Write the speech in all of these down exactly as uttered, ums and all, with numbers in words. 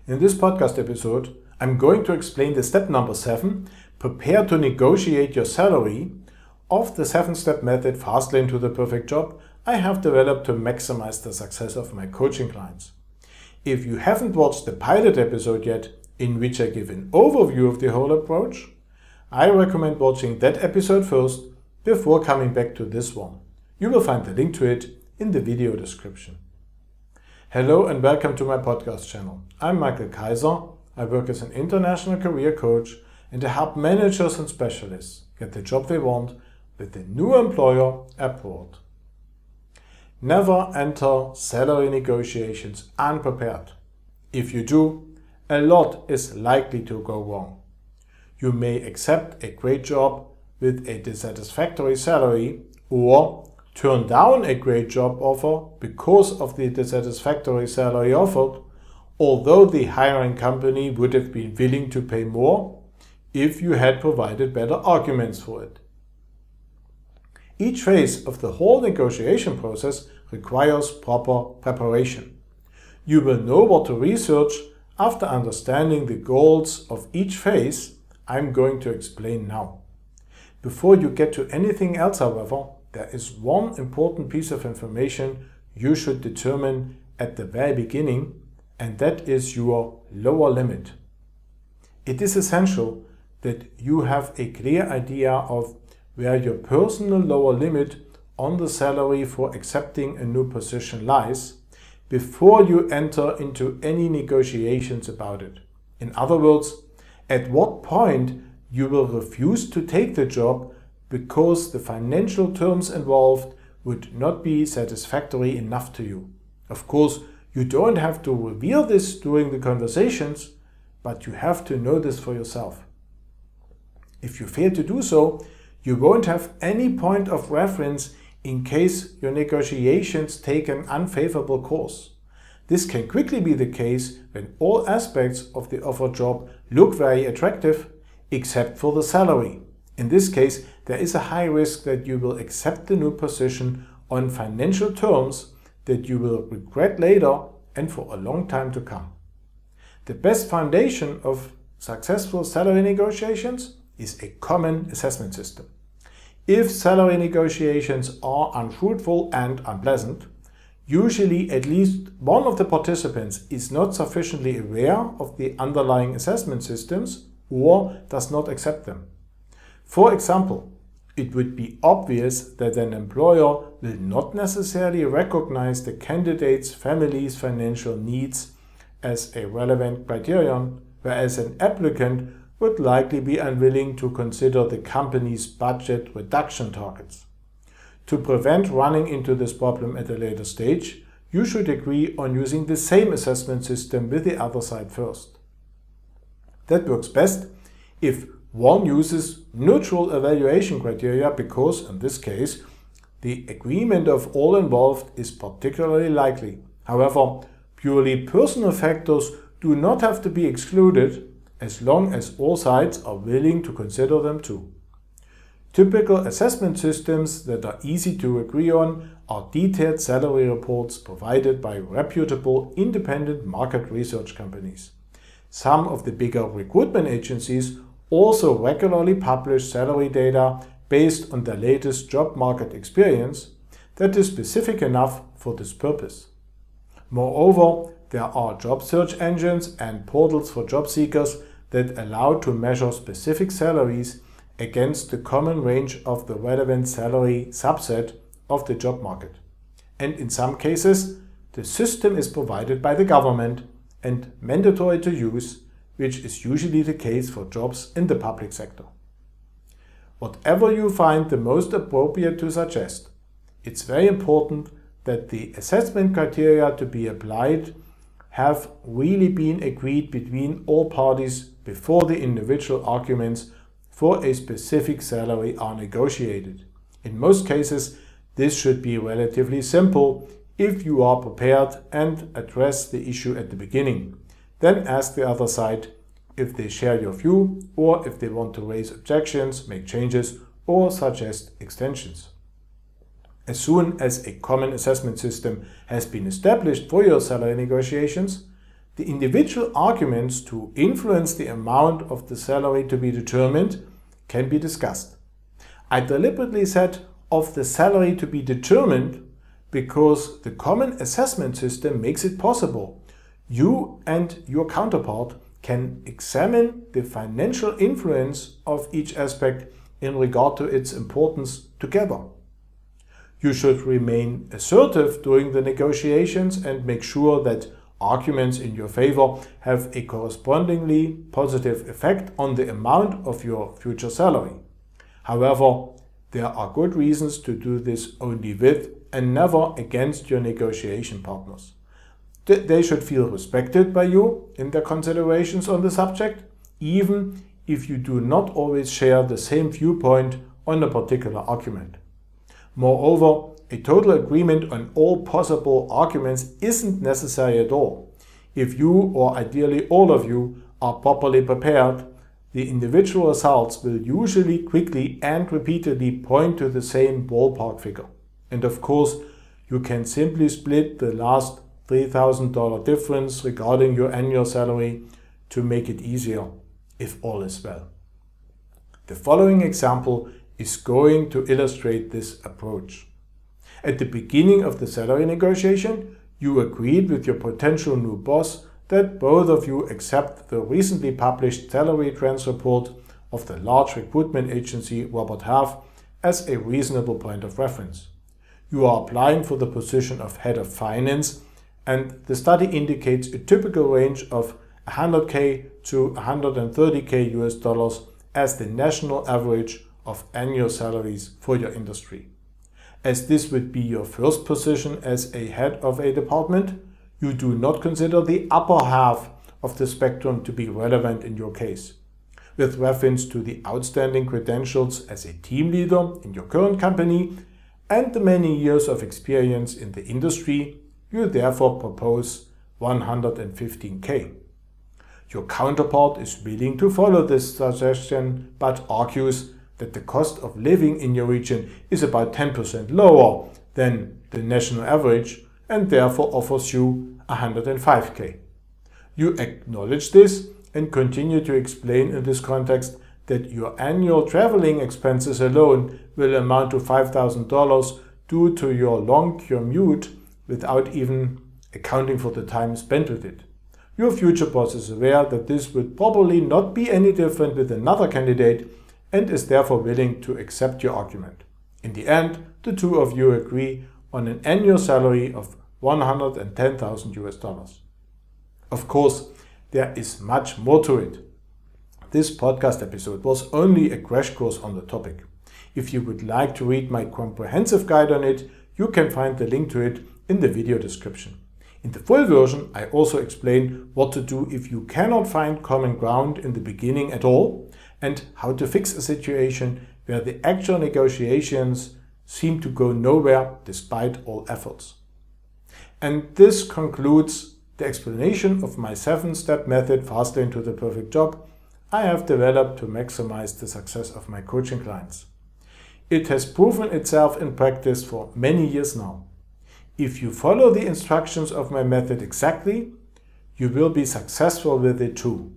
In this podcast episode, I'm going to explain the step number seven, prepare to negotiate your salary, of the seven-step method Fastlane to the Perfect Job I have developed to maximize the success of my coaching clients. If you haven't watched the pilot episode yet, in which I give an overview of the whole approach, I recommend watching that episode first before coming back to this one. You will find the link to it in the video description. Hello and welcome to my podcast channel. I'm Michael Kaiser. I work as an international career coach and I help managers and specialists get the job they want with a new employer abroad. Never enter salary negotiations unprepared. If you do, a lot is likely to go wrong. You may accept a great job with a dissatisfactory salary or turn down a great job offer because of the dissatisfactory salary offered, although the hiring company would have been willing to pay more if you had provided better arguments for it. Each phase of the whole negotiation process requires proper preparation. You will know what to research after understanding the goals of each phase I'm going to explain now. Before you get to anything else, however, there is one important piece of information you should determine at the very beginning, and that is your lower limit. It is essential that you have a clear idea of where your personal lower limit on the salary for accepting a new position lies before you enter into any negotiations about it. In other words, at what point you will refuse to take the job because the financial terms involved would not be satisfactory enough to you. Of course, you don't have to reveal this during the conversations, but you have to know this for yourself. If you fail to do so, you won't have any point of reference in case your negotiations take an unfavorable course. This can quickly be the case when all aspects of the offered job look very attractive, except for the salary. In this case, there is a high risk that you will accept the new position on financial terms that you will regret later and for a long time to come. The best foundation of successful salary negotiations is a common assessment system. If salary negotiations are unfruitful and unpleasant, usually at least one of the participants is not sufficiently aware of the underlying assessment systems or does not accept them. For example, it would be obvious that an employer will not necessarily recognize the candidate's family's financial needs as a relevant criterion, whereas an applicant would likely be unwilling to consider the company's budget reduction targets. To prevent running into this problem at a later stage, you should agree on using the same assessment system with the other side first. That works best if one uses neutral evaluation criteria because, in this case, the agreement of all involved is particularly likely. However, purely personal factors do not have to be excluded as long as all sides are willing to consider them too. Typical assessment systems that are easy to agree on are detailed salary reports provided by reputable independent market research companies. Some of the bigger recruitment agencies also regularly publish salary data based on their latest job market experience that is specific enough for this purpose. Moreover, there are job search engines and portals for job seekers that allow to measure specific salaries against the common range of the relevant salary subset of the job market. And in some cases, the system is provided by the government and mandatory to use, which is usually the case for jobs in the public sector. Whatever you find the most appropriate to suggest, it's very important that the assessment criteria to be applied have really been agreed between all parties before the individual arguments for a specific salary are negotiated. In most cases, this should be relatively simple if you are prepared and address the issue at the beginning. Then ask the other side if they share your view or if they want to raise objections, make changes, or suggest extensions. As soon as a common assessment system has been established for your salary negotiations, the individual arguments to influence the amount of the salary to be determined can be discussed. I deliberately said of the salary to be determined because the common assessment system makes it possible. You and your counterpart can examine the financial influence of each aspect in regard to its importance together. You should remain assertive during the negotiations and make sure that arguments in your favor have a correspondingly positive effect on the amount of your future salary. However, there are good reasons to do this only with and never against your negotiation partners. They should feel respected by you in their considerations on the subject, even if you do not always share the same viewpoint on a particular argument. Moreover, a total agreement on all possible arguments isn't necessary at all. If you, or ideally all of you, are properly prepared, the individual results will usually quickly and repeatedly point to the same ballpark figure. And of course, you can simply split the last three thousand dollars difference regarding your annual salary to make it easier, if all is well. The following example is going to illustrate this approach. At the beginning of the salary negotiation, you agreed with your potential new boss that both of you accept the recently published salary trends report of the large recruitment agency Robert Half as a reasonable point of reference. You are applying for the position of head of finance, and the study indicates a typical range of one hundred K to one hundred thirty K U S dollars as the national average of annual salaries for your industry. As this would be your first position as a head of a department, you do not consider the upper half of the spectrum to be relevant in your case. With reference to the outstanding credentials as a team leader in your current company and the many years of experience in the industry, you therefore propose one hundred fifteen K. Your counterpart is willing to follow this suggestion but argues that the cost of living in your region is about ten percent lower than the national average and therefore offers you one hundred five K. You acknowledge this and continue to explain in this context that your annual traveling expenses alone will amount to five thousand dollars due to your long commute without even accounting for the time spent with it. Your future boss is aware that this would probably not be any different with another candidate and is therefore willing to accept your argument. In the end, the two of you agree on an annual salary of one hundred ten thousand U S dollars. Of course, there is much more to it. This podcast episode was only a crash course on the topic. If you would like to read my comprehensive guide on it, you can find the link to it in the video description. In the full version, I also explain what to do if you cannot find common ground in the beginning at all, and how to fix a situation where the actual negotiations seem to go nowhere despite all efforts. And this concludes the explanation of my seven-step method Fastlane to the Perfect Job I have developed to maximize the success of my coaching clients. It has proven itself in practice for many years now. If you follow the instructions of my method exactly, you will be successful with it too.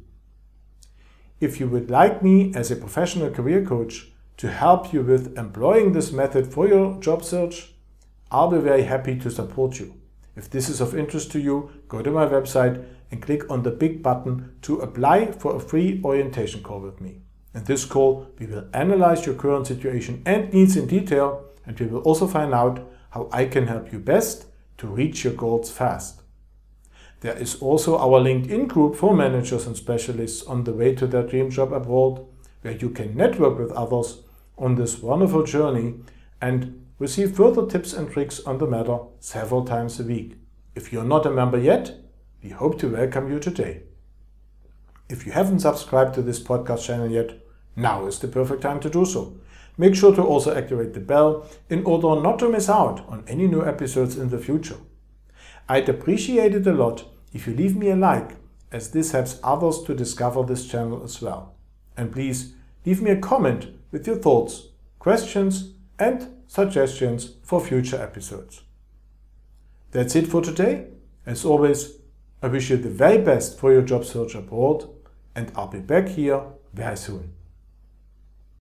If you would like me as a professional career coach to help you with employing this method for your job search, I'll be very happy to support you. If this is of interest to you, go to my website and click on the big button to apply for a free orientation call with me. In this call, we will analyze your current situation and needs in detail, and we will also find out how I can help you best to reach your goals fast. There is also our LinkedIn group for managers and specialists on the way to their dream job abroad, where you can network with others on this wonderful journey and receive further tips and tricks on the matter several times a week. If you're not a member yet, we hope to welcome you today. If you haven't subscribed to this podcast channel yet, now is the perfect time to do so. Make sure to also activate the bell in order not to miss out on any new episodes in the future. I'd appreciate it a lot if you leave me a like, as this helps others to discover this channel as well. And please leave me a comment with your thoughts, questions, and suggestions for future episodes. That's it for today. As always, I wish you the very best for your job search abroad, and I'll be back here very soon.